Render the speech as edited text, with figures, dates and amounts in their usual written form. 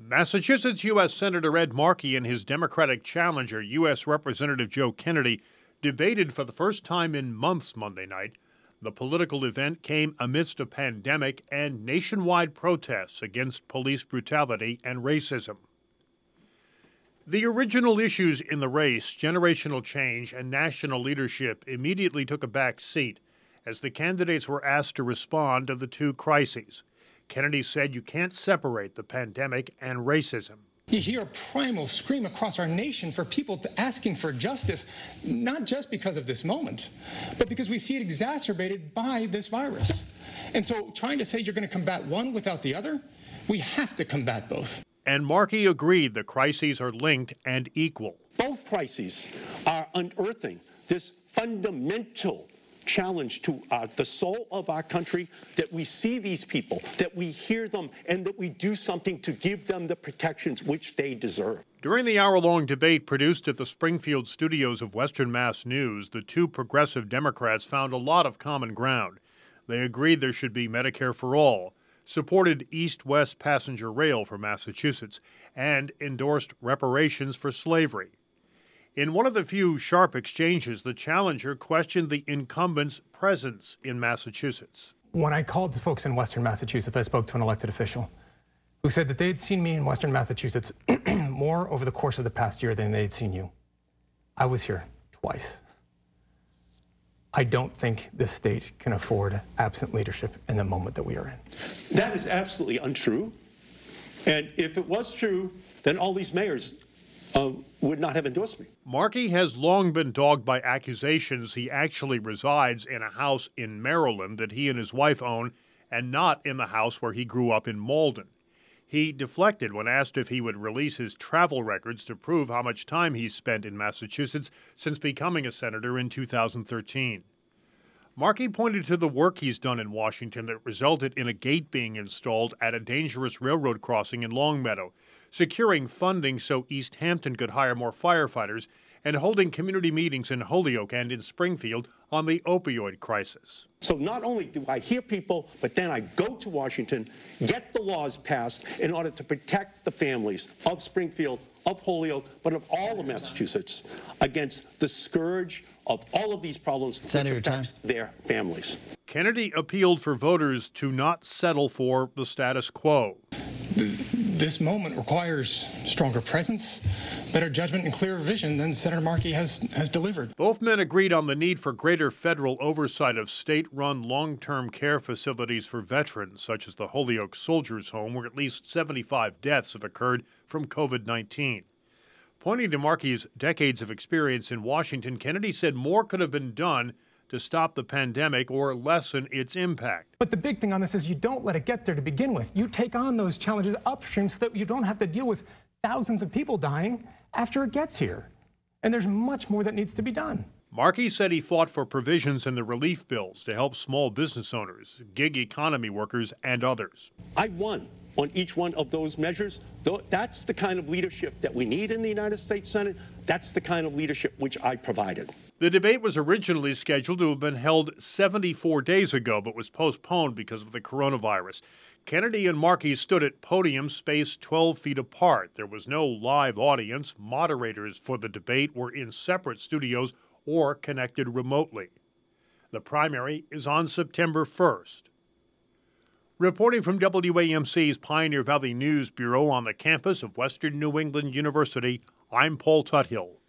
Massachusetts U.S. Senator Ed Markey and his Democratic challenger, U.S. Representative Joe Kennedy, debated for the first time in months Monday night. The political event came amidst a pandemic and nationwide protests against police brutality and racism. The original issues in the race, generational change and national leadership, immediately took a back seat as the candidates were asked to respond to the two crises. Kennedy said you can't separate the pandemic and racism. You hear a primal scream across our nation for people asking for justice, not just because of this moment, but because we see it exacerbated by this virus. And so trying to say you're going to combat one without the other, we have to combat both. And Markey agreed the crises are linked and equal. Both crises are unearthing this fundamental challenge to the soul of our country, that we see these people, that we hear them, and that we do something to give them the protections which they deserve. During the hour-long debate produced at the Springfield studios of Western Mass News, the two progressive Democrats found a lot of common ground. They agreed there should be Medicare for all, supported east-west passenger rail for Massachusetts, and endorsed reparations for slavery. In one of the few sharp exchanges, the challenger questioned the incumbent's presence in Massachusetts. When I called to folks in Western Massachusetts, I spoke to an elected official who said that they had seen me in Western Massachusetts more over the course of the past year than they had seen you. I was here twice. I don't think this state can afford absent leadership in the moment that we are in. That is absolutely untrue. And if it was true, then all these mayors would not have endorsed me. Markey has long been dogged by accusations he actually resides in a house in Maryland that he and his wife own, and not in the house where he grew up in Malden. He deflected when asked if he would release his travel records to prove how much time he's spent in Massachusetts since becoming a senator in 2013. Markey pointed to the work he's done in Washington that resulted in a gate being installed at a dangerous railroad crossing in Longmeadow, securing funding so East Hampton could hire more firefighters, and holding community meetings in Holyoke and in Springfield on the opioid crisis. So not only do I hear people, but then I go to Washington, get the laws passed in order to protect the families of Springfield, of Holyoke, but of all of Massachusetts against the scourge of all of these problems which affects their families. Kennedy appealed for voters to not settle for the status quo. This moment requires stronger presence, better judgment, and clearer vision than Senator Markey has delivered. Both men agreed on the need for greater federal oversight of state-run long-term care facilities for veterans, such as the Holyoke Soldiers Home, where at least 75 deaths have occurred from COVID-19. Pointing to Markey's decades of experience in Washington, Kennedy said more could have been done to stop the pandemic or lessen its impact. But the big thing on this is you don't let it get there to begin with. You take on those challenges upstream so that you don't have to deal with thousands of people dying after it gets here. And there's much more that needs to be done. Markey said he fought for provisions in the relief bills to help small business owners, gig economy workers, and others. I won on each one of those measures. That's the kind of leadership that we need in the United States Senate. That's the kind of leadership which I provided. The debate was originally scheduled to have been held 74 days ago, but was postponed because of the coronavirus. Kennedy and Markey stood at podiums spaced 12 feet apart. There was no live audience. Moderators for the debate were in separate studios or connected remotely. The primary is on September 1st. Reporting from WAMC's Pioneer Valley News Bureau on the campus of Western New England University, I'm Paul Tuthill.